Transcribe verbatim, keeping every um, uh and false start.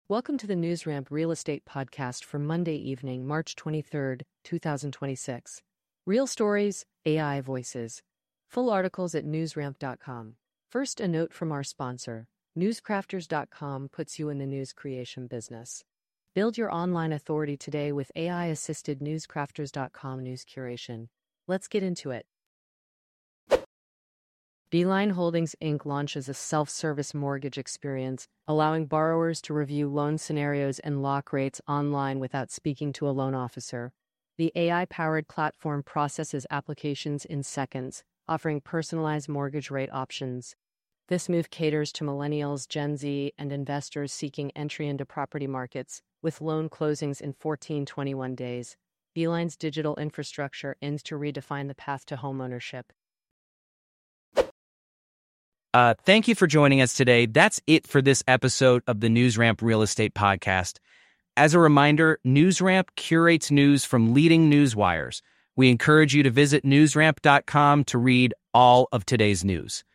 Welcome to the NewsRamp Real Estate Podcast for Monday evening, March twenty-third, two thousand twenty-six. Real stories, A I voices. Full articles at newsramp dot com. First, a note from our sponsor. newscrafters dot com puts you in the news creation business. Build your online authority today with A I-assisted newscrafters dot com news curation. Let's get into it. Beeline Holdings, Incorporated launches a self-service mortgage experience, allowing borrowers to review loan scenarios and lock rates online without speaking to a loan officer. The A I-powered platform processes applications in seconds, offering personalized mortgage rate options. This move caters to millennials, Gen Z, and investors seeking entry into property markets, with loan closings in fourteen to twenty-one days. Beeline's digital infrastructure aims to redefine the path to homeownership. Uh, thank you for joining us today. That's it for this episode of the NewsRamp Real Estate Podcast. As a reminder, NewsRamp curates news from leading news wires. We encourage you to visit newsramp dot com to read all of today's news.